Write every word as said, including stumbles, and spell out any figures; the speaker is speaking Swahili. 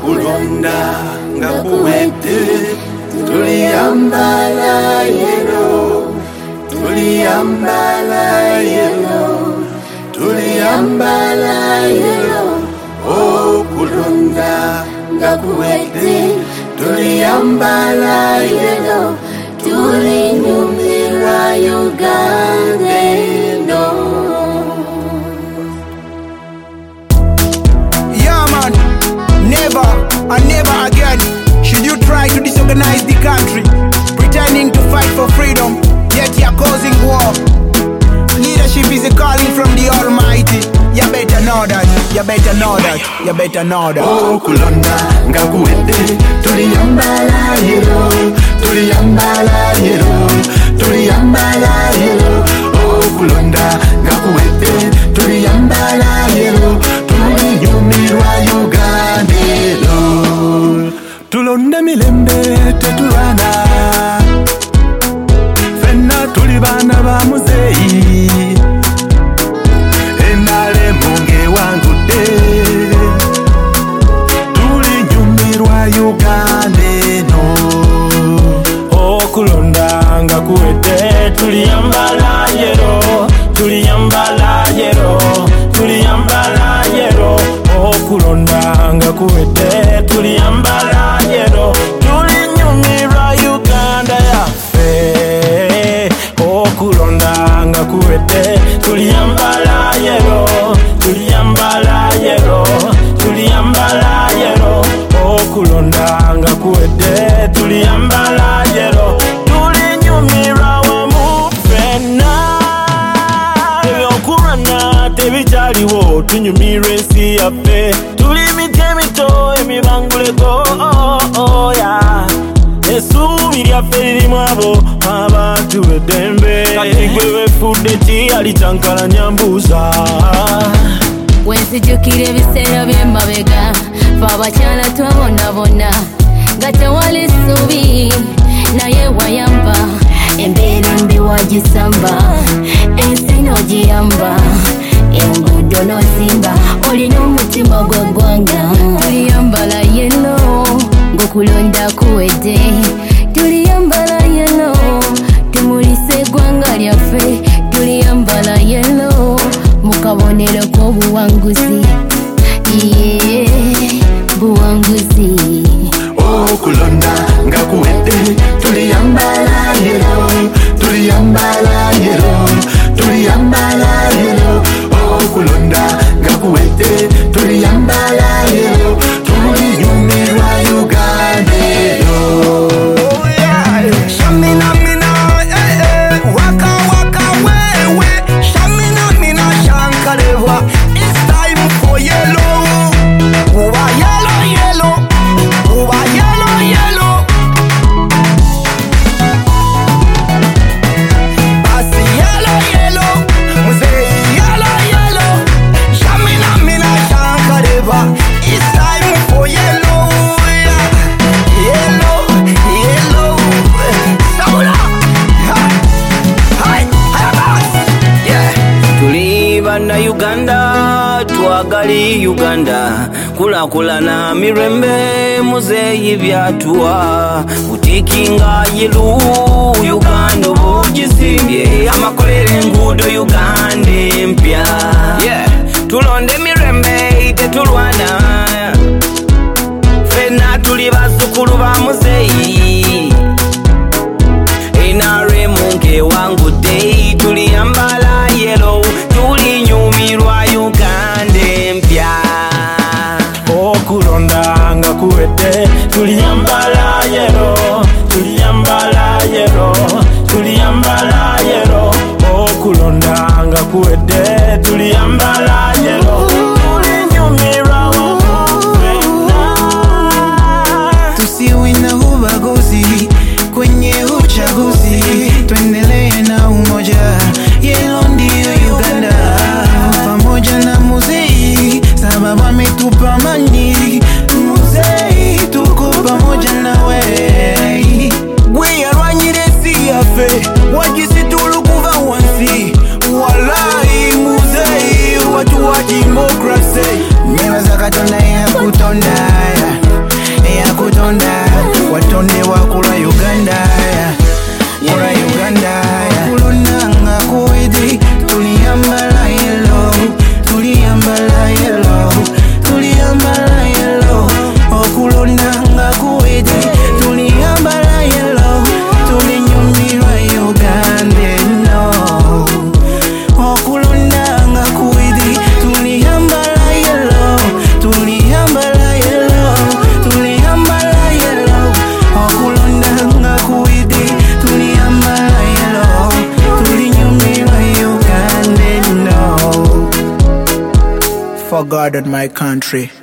kulonda ngakuwete tuliyambala yero tuliyambala yero tuliyambala yero oh kulonda ngakuwete tuliyambala yero tulinyumira Uganda no. Yeah man, never and never again should you try to disorganize the country, pretending to fight for freedom, yet you're causing war. Leadership is a calling from the Almighty. You better know that, you better know that, you better know that. Oh kulonda ngakuwete tuliyambala yero tuliyambala yero tuliyambala yero oh kulonda ngakuwete tuliyambala yero tulinyumirwa Uganda no. Tulonda milembe tetulwana fenna tuli bana ba muzeyi enale munge wangu de tulinyumirwa Uganda no. Oh kulonda ngakuwete tuliyambala yero tuliyambala yero tuliyambala yero oh kulonda ngakuwete tuliyambala yero tulinyumirwa Uganda yafe oh kulonda ngakuwete tuliyambala yero tuliyambala yero tuliyambala yero oh kulonda ngakuwete tuliyambala yero tulinyumirwa wamufena ebyokurana tebikyaliwo tunyumirwa ensi yaffe tulimite emito emibanguleko oh, oh, yeah. Essuubi lyaffe lirimu abo abantu b'eddembe kati gwe wefudde ki alitankalanya mbuuza wenzijukira ebiseera by'emabega fe abakyala twabonabona nga tewali ssuubi naye wayamba embeera mbi wagisamba ensi n'ogiyamba enguudo n'ozimba olina omutima gw'eggwanga tuliyambala yeno ng'okulonda kuwedde tuliyambala yeno tumulisa eggwanga lyaffe tuliyambala yeno mu kabonero k'obuwanguzi ye buwanguzi oh kulonda ngakuwete tuliyambala yero tuliyambala yero tuliyambala yero oh kulonda ngakuwete tuliyambala yero tulinyumirwa Uganda no. Oh yeah, shamina mina eh eh waka waka wewe shamina mina shankaleva. It's time for yellow, uba yellow yellow, uba yellow yellow. Basi yellow yellow, mzee yellow yellow, shamina mina shankaleva. It's time for yellow, yeah. Yellow, yellow, Saula, ha, hi, hi, boss, yeah. Tuli bana Uganda twagali Uganda kulakulana mirembe muzeyi byatuwa utikinga yilu Uganda bugisimbye amakolere enguudo Uganda empya yeah. Tulonde mirembe tetulwana fena tuli bazzukulu ba muzeyi enare munge wangu dei tuliyambala yero tulinyumirwa Uganda empya oh kulonda ngakuwete tuliyambala yero tuliyambala yero tuliyambala yero oh kulonda ngakuwete tuliyambala yero tulinyumirwa wamufena tusiwe na ubaguzi kwenye uchaguzi, tuendelee na umoja, yelo ndiyo Uganda, pamoja na muzeyi sababu ametupa amani, muzeyi tuko pamoja nawe gwe yarwanyire ensi yaffe wagisi tulukuva wansi wallahi muzeyi watu wa demokrasi Nalonde wakula Uganda, kula Uganda. Okulonanga kuwidi, tuliyambala yellow, tuliyambala yellow, tuliyambala yellow. Okulonanga kuwidi, tuliyambala yellow, tulinyumirwa Uganda no. Okulonanga kuwidi, tuliyambala yellow, tuliyambala yellow, tuliyambala yellow. Okulonanga kuwidi, tuliyambala yellow, tulinyumirwa Uganda no. For God and my country.